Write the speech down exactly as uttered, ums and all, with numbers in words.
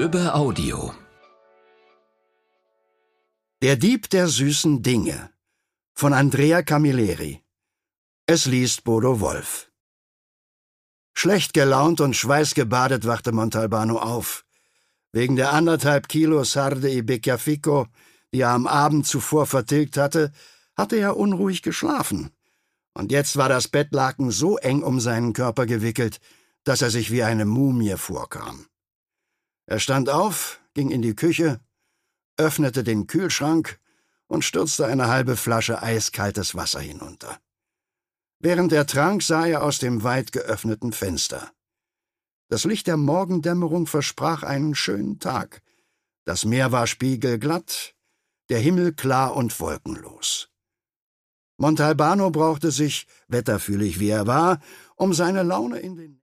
Lübbe Audio. Der Dieb der süßen Dinge von Andrea Camilleri. Es liest Bodo Wolff. Schlecht gelaunt und schweißgebadet wachte Montalbano auf. Wegen der anderthalb Kilo Sarde e Beccafico, die er am Abend zuvor vertilgt hatte, hatte er unruhig geschlafen. Und jetzt war das Bettlaken so eng um seinen Körper gewickelt, dass er sich wie eine Mumie vorkam. Er stand auf, ging in die Küche, öffnete den Kühlschrank und stürzte eine halbe Flasche eiskaltes Wasser hinunter. Während er trank, sah er aus dem weit geöffneten Fenster. Das Licht der Morgendämmerung versprach einen schönen Tag. Das Meer war spiegelglatt, der Himmel klar und wolkenlos. Montalbano brauchte sich, wetterfühlig wie er war, um seine Laune in den